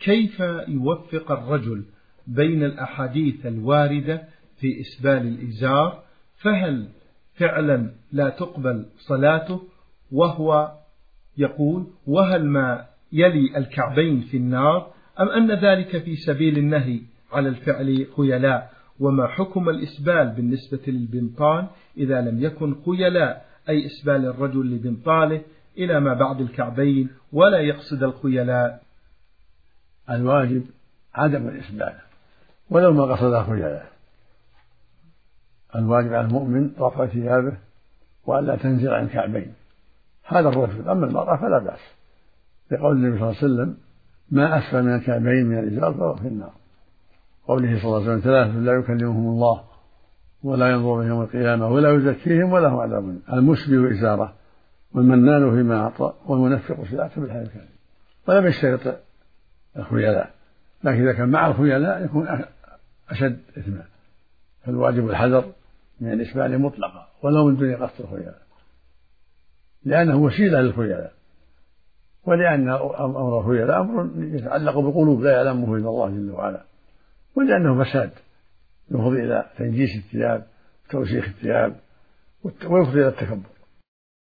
كيف يوفق الرجل بين الأحاديث الواردة في إسبال الإزار؟ فهل فعلا لا تقبل صلاته؟ وهو يقول: وهل ما يلي الكعبين في النار، أم أن ذلك في سبيل النهي على الفعل خيلاء؟ وما حكم الإسبال بالنسبة للبنطال إذا لم يكن خيلاء، أي إسبال الرجل لبنطاله إلى ما بعد الكعبين ولا يقصد الخيلاء؟ الواجب عدم الإسبال ولو ما قصد خيلاء. الواجب على المؤمن رفع ثيابه وألا تنزل عن الكعبين، هذا الرجل. أما المرأة فلا بأس، لقول النبي صلى الله عليه وسلم: ما أسفل من الكعبين من الإزار فهو في النار. قوله صلى الله عليه وسلم: ثلاثة لا يكلمهم الله ولا ينظر بهم يوم القيامة ولا يزكيهم ولهم عذاب: المسبل إزاره، والمنان فيما أعطى، والمنفق سلعته بالحلال الكاذب. ولم يشترط الخيلاء، لكن إذا كان مع الخيلاء يكون أشد إثما. فالواجب الحذر من الإسبال مطلقا ولو من دون قصد الخيلاء، لأنه وسيلة للخيلاء، ولأن أمر الخيلاء أمر يتعلق بقلوب لا يعلمه إلا الله جل وعلا، ولأنه فساد يفضي إلى تنجيس الثياب وتوسيخ الثياب ويفضي إلى التكبر.